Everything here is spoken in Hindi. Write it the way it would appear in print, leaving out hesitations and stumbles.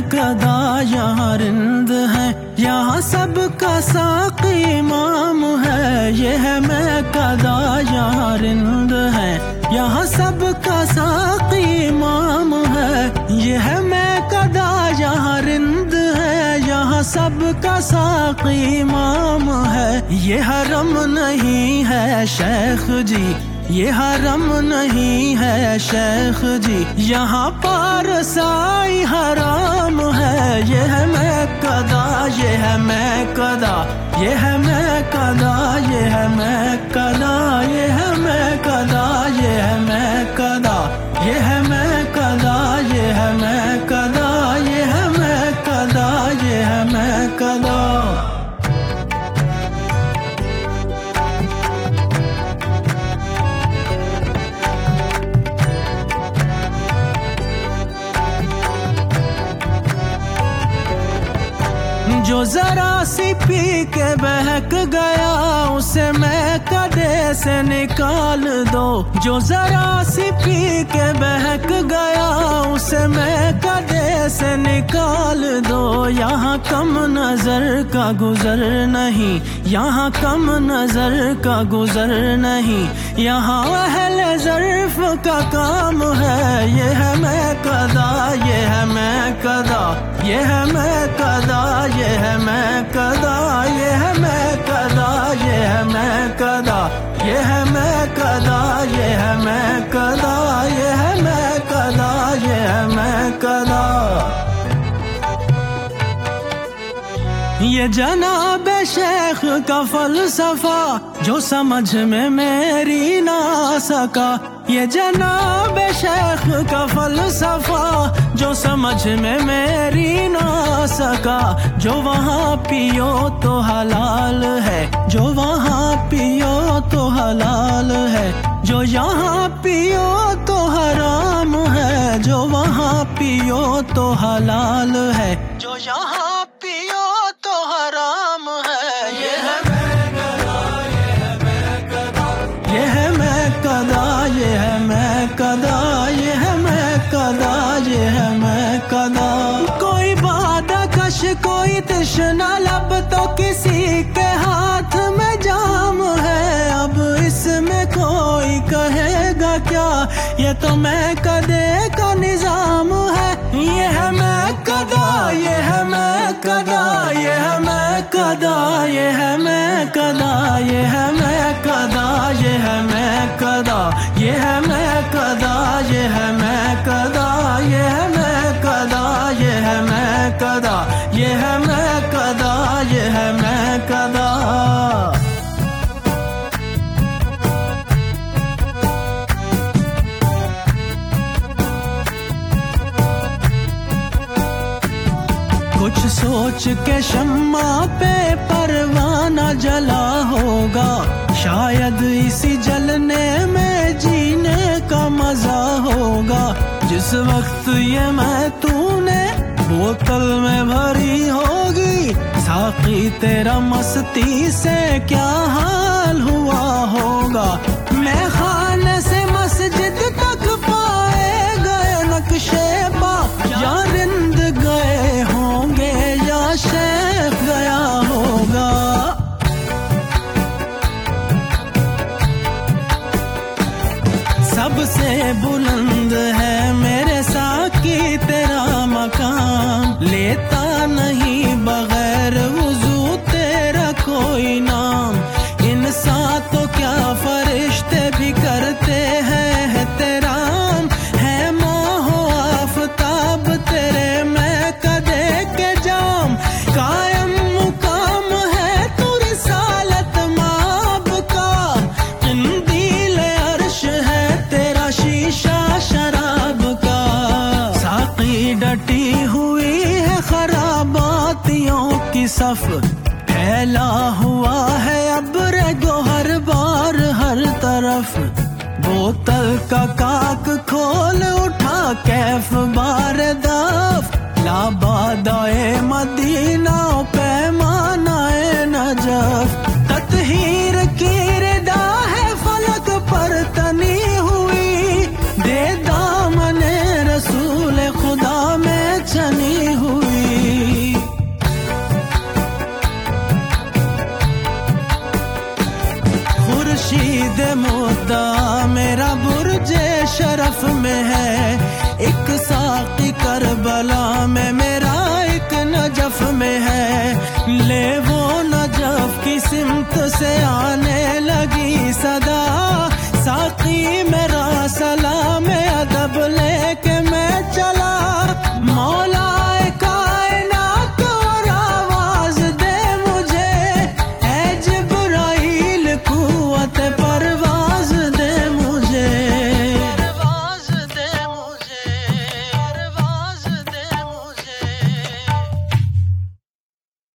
कदा यहाँ रिंद है, यहाँ सबका साक़ी इमाम है। ये है मैं कदा यहाँ रिंद है, यहाँ सबका साक़ी इमाम है। ये है मैं कदा यहाँ रिंद है, यहाँ सबका साक़ी इमाम है। ये हरम नहीं है शेख जी, ये हरम नहीं है शेख जी, यहाँ पारसाई हराम है। ये है मैं कदा, ये है मैं कदा, ये है मैं कदा, ये है मैं कदा, ये है मैं कदा, ये है मैं कदा, ये है मैं कदा, ये है मैं कदा, ये है मैं कदा, ये है मैं कदा। जो जरा सी पी के बहक गया उसे मैं कदे से निकाल दो। जो जरा सी पी के बहक गया उसे मैं कदे से निकाल दो। यहाँ कम नजर का गुजर नहीं, यहाँ कम नजर का गुजर नहीं, यहाँ अहले ज़र्फ़ का काम है। ये है मैं कदा, ये है मैं कदा, ये है मैं कदा, ये है मैं कदा, ये है मैं कदा, ये है मैं कदा, ये है मैं कदा, ये है मैं कदा, ये है मैं कदा, ये है मैं कदा। ये जनाब शेख का फलसफा जो समझ में मेरी ना सका। ये जनाब शेख का फलसफा जो समझ में मेरी ना सका। जो वहाँ पियो तो हलाल है, जो वहाँ पियो तो हलाल है, जो यहाँ पियो तो हराम है। जो वहाँ पियो तो हलाल है, जो यहाँ पियो तो हराम है। ये है मैं कदा, ये है मैं कदा, ये है मैं कदा, ये है मैं कदा, ये है मैं कदा, ये है मैं कदा। कोई बादा कश कोई तृष्णा लब तो किसी के हाथ में जाम है। अब इसमें कोई कहेगा क्या, ये तो मैं कदे का निजाम है। ये है मैं कदा, ये है मैं कदा, ये है मैं कदा, ये है मैं कदा, ये है मैं कदा, ये है मैं कदा, ये है मैं कदा, ये है मैं कदा, ये है मैं कदा, ये है मैं कदा, ये है मैं कदा, ये है मैं कदा। कुछ सोच के शम्मा पे परवाना जला होगा, शायद इसी जलने में जीने का मजा होगा। जिस वक्त ये मैं तूने बोतल में भरी होगी, साकी तेरा मस्ती से क्या हाल हुआ होगा। मैं खाने से मस्जिद तक पाए गए नक्शे पा, या रिंद गए होंगे या शेख गया होगा। सबसे बुलंद है मेरे साकी तेरा मकाम, लेता नहीं बगैर वुजू तेरा कोई नाम। इंसान तो क्या फरिश्ते भी करते हैं तेरा है माहो आफताब तेरे मैं कदे के जाम। कायम मुकाम है तू रिसालत माब का, इंदील अर्श है तेरा शीशा शराब का। साकी डटी हुई है खराबातियों की सफ, फैला हुआ है अब्र गोहर बार हर तरफ। बोतल का काक खोल उठा कैफ बार दफ, लाबादाए मदीना पैमानाए नजफ। तत्हीर की रिदा है फलक पर तनी हुई, दे दामने रसूल खुदा में छनी हुई। नजफ में है, एक साक़ी करबला में मेरा एक नजफ में है। ले वो नजफ की सिमत से आने लगी सदा, साक़ी